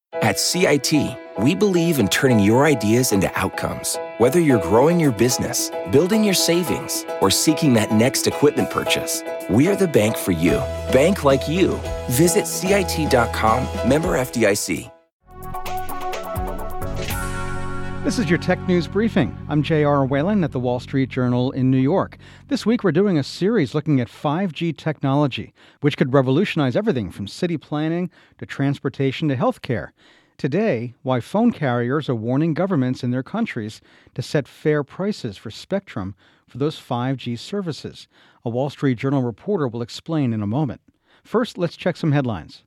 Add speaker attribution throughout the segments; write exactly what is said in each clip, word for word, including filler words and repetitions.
Speaker 1: At C I T, we believe in turning your ideas into outcomes. Whether you're growing your business, building your savings, or seeking that next equipment purchase, we're the bank for you. Bank like you. Visit C I T dot com, member F D I C.
Speaker 2: This is your Tech News Briefing. I'm J R. Whalen at the Wall Street Journal in New York. This week we're doing a series looking at five G technology, which could revolutionize everything from city planning to transportation to healthcare. Today, why phone carriers are warning governments in their countries to set fair prices for spectrum for those five G services. A Wall Street Journal reporter will explain in a moment. First, let's check some headlines.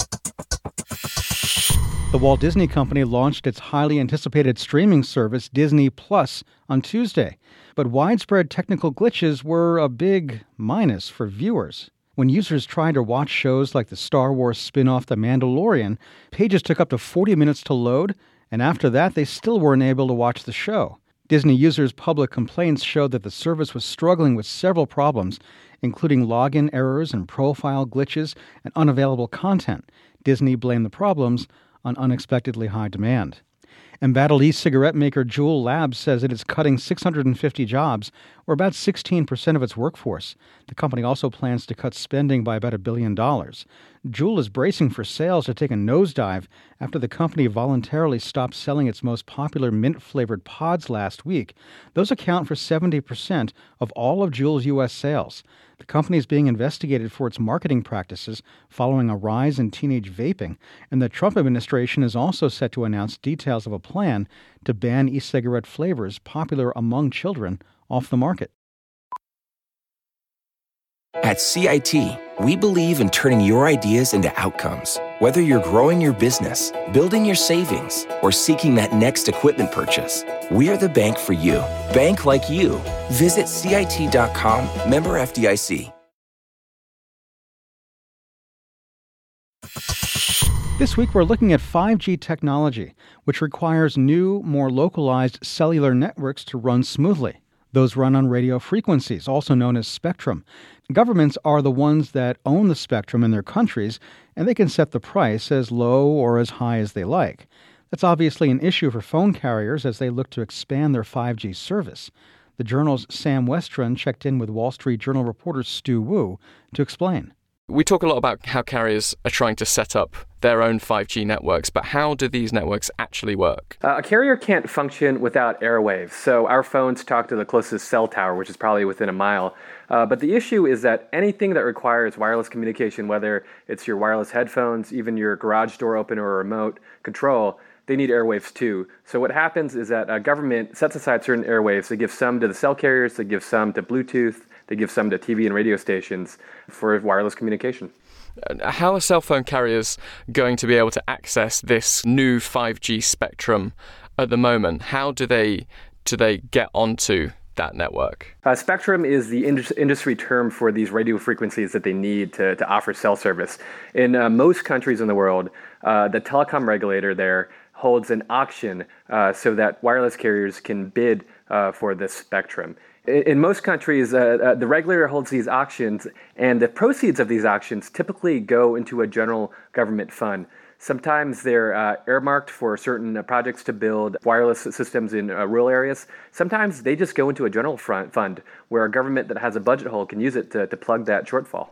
Speaker 2: The Walt Disney Company launched its highly anticipated streaming service, Disney Plus, on Tuesday. But widespread technical glitches were a big minus for viewers. When users tried to watch shows like the Star Wars spin-off The Mandalorian, pages took up to forty minutes to load, and after that they still weren't able to watch the show. Disney users' public complaints showed that the service was struggling with several problems, including login errors and profile glitches and unavailable content. Disney blamed the problems on unexpectedly high demand. Embattled e-cigarette maker Juul Labs says it is cutting six hundred fifty jobs, or about sixteen percent of its workforce. The company also plans to cut spending by about a billion dollars. Juul is bracing for sales to take a nosedive after the company voluntarily stopped selling its most popular mint-flavored pods last week. Those account for seventy percent of all of Juul's U S sales. The company is being investigated for its marketing practices following a rise in teenage vaping, and the Trump administration is also set to announce details of a plan to ban e-cigarette flavors popular among children off the market.
Speaker 1: At C I T, we believe in turning your ideas into outcomes. Whether you're growing your business, building your savings, or seeking that next equipment purchase, we're the bank for you. Bank like you. Visit C I T dot com, member F D I C.
Speaker 2: This week we're looking at five G technology, which requires new, more localized cellular networks to run smoothly. Those run on radio frequencies, also known as spectrum. Governments are the ones that own the spectrum in their countries, and they can set the price as low or as high as they like. That's obviously an issue for phone carriers as they look to expand their five G service. The Journal's Sam Westron checked in with Wall Street Journal reporter Stu Wu to explain.
Speaker 3: We talk a lot about how carriers are trying to set up their own five G networks, but how do these networks actually work?
Speaker 4: Uh, a carrier can't function without airwaves, so our phones talk to the closest cell tower, which is probably within a mile. Uh, but the issue is that anything that requires wireless communication, whether it's your wireless headphones, even your garage door opener or remote control, they need airwaves too. So what happens is that a government sets aside certain airwaves. They give some to the cell carriers, they give some to Bluetooth, they give some to T V and radio stations for wireless communication.
Speaker 3: How are cell phone carriers going to be able to access this new five G spectrum at the moment? How do they do they get onto that network?
Speaker 4: Uh, spectrum is the indus- industry term for these radio frequencies that they need to, to offer cell service. In uh, most countries in the world, uh, the telecom regulator there holds an auction uh, so that wireless carriers can bid uh, for this spectrum. In, in most countries, uh, uh, the regulator holds these auctions, and the proceeds of these auctions typically go into a general government fund. Sometimes they're uh, earmarked for certain uh, projects to build wireless systems in uh, rural areas. Sometimes they just go into a general front fund where a government that has a budget hole can use it to, to plug that shortfall.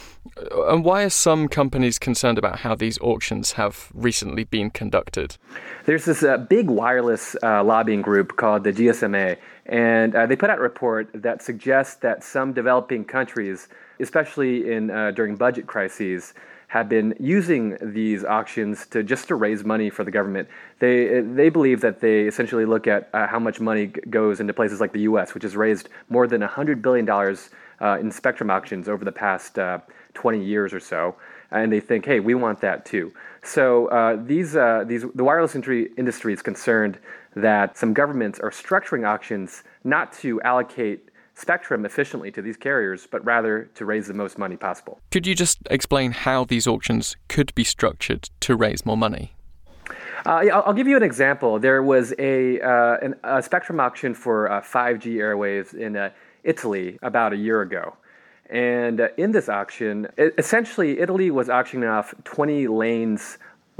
Speaker 3: And why are some companies concerned about how these auctions have recently been conducted?
Speaker 4: There's this uh, big wireless uh, lobbying group called the G S M A, and uh, they put out a report that suggests that some developing countries, especially in uh, during budget crises, have been using these auctions to just to raise money for the government. They they believe that they essentially look at uh, how much money g- goes into places like the U S, which has raised more than one hundred billion dollars uh, in spectrum auctions over the past uh, twenty years or so, and they think, hey, we want that too. So uh, these uh, these the wireless industry, industry is concerned that some governments are structuring auctions not to allocate spectrum efficiently to these carriers, but rather to raise the most money possible.
Speaker 3: Could you just explain how these auctions could be structured to raise more money?
Speaker 4: Uh, yeah, I'll, I'll give you an example. There was a, uh, an, a spectrum auction for uh, five G airwaves in uh, Italy about a year ago. And uh, in this auction, it, essentially Italy was auctioning off twenty lanes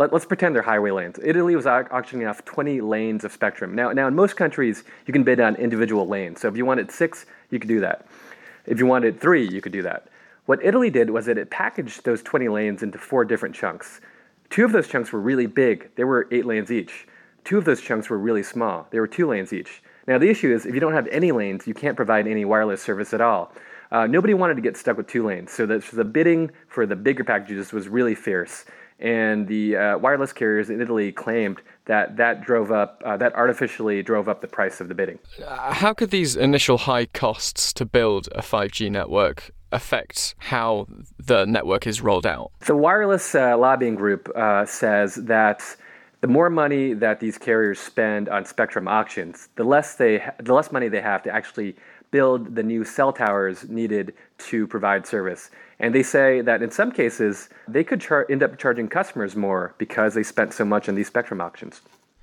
Speaker 4: let, let's pretend they're highway lanes. Italy was au- auctioning off twenty lanes of spectrum. Now, now in most countries, you can bid on individual lanes. So if you wanted six, you could do that. If you wanted three, you could do that. What Italy did was that it packaged those twenty lanes into four different chunks. Two of those chunks were really big. They were eight lanes each. Two of those chunks were really small. They were two lanes each. Now, the issue is if you don't have any lanes, you can't provide any wireless service at all. Uh, nobody wanted to get stuck with two lanes, so the, so the bidding for the bigger packages was really fierce. And the uh, wireless carriers in Italy claimed that that drove up, uh, that artificially drove up the price of the bidding.
Speaker 3: Uh, how could these initial high costs to build a five G network affect how the network is rolled out?
Speaker 4: The wireless uh, lobbying group uh, says that the more money that these carriers spend on spectrum auctions, the less they, ha- the less money they have to actually build the new cell towers needed to provide service. And they say that in some cases, they could char- end up charging customers more because they spent so much on these spectrum auctions.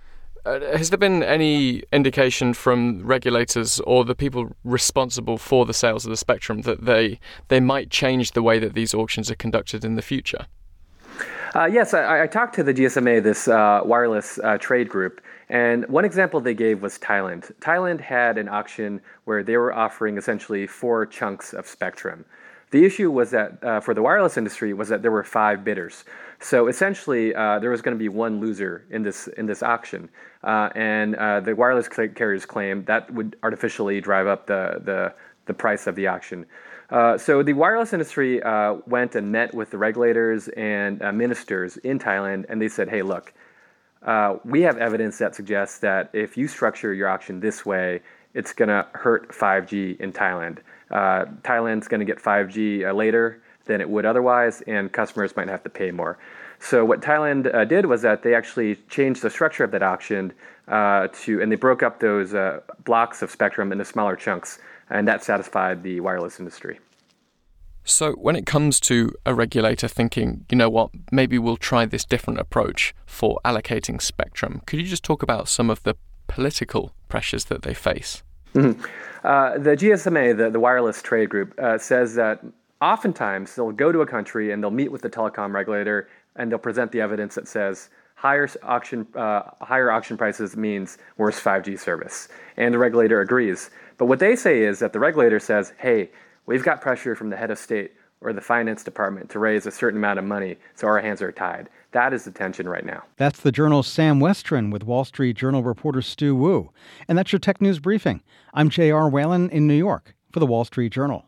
Speaker 3: Uh, has there been any indication from regulators or the people responsible for the sales of the spectrum that they they might change the way that these auctions are conducted in the future?
Speaker 4: Uh, yes, I, I talked to the G S M A, this uh, wireless uh, trade group, and one example they gave was Thailand. Thailand had an auction where they were offering essentially four chunks of spectrum. The issue was that uh, for the wireless industry was that there were five bidders. So essentially, uh, there was going to be one loser in this in this auction, uh, and uh, the wireless carriers claimed that would artificially drive up the the, the price of the auction. Uh, so the wireless industry uh, went and met with the regulators and uh, ministers in Thailand, and they said, hey, look, uh, we have evidence that suggests that if you structure your auction this way, it's going to hurt five G in Thailand. Uh, Thailand's going to get five G uh, later than it would otherwise, and customers might have to pay more. So what Thailand uh, did was that they actually changed the structure of that auction uh, to, and they broke up those uh, blocks of spectrum into smaller chunks, and that satisfied the wireless industry.
Speaker 3: So when it comes to a regulator thinking, you know what, maybe we'll try this different approach for allocating spectrum, could you just talk about some of the political pressures that they face?
Speaker 4: Mm-hmm. Uh, the G S M A, the, the wireless trade group, uh, says that oftentimes they'll go to a country and they'll meet with the telecom regulator and they'll present the evidence that says higher auction uh, higher auction prices means worse five G service. And the regulator agrees. But what they say is that the regulator says, hey, we've got pressure from the head of state or the finance department to raise a certain amount of money, so our hands are tied. That is the tension right now.
Speaker 2: That's the Journal's Sam Westron with Wall Street Journal reporter Stu Wu. And that's your Tech News Briefing. I'm J R. Whalen in New York for the Wall Street Journal.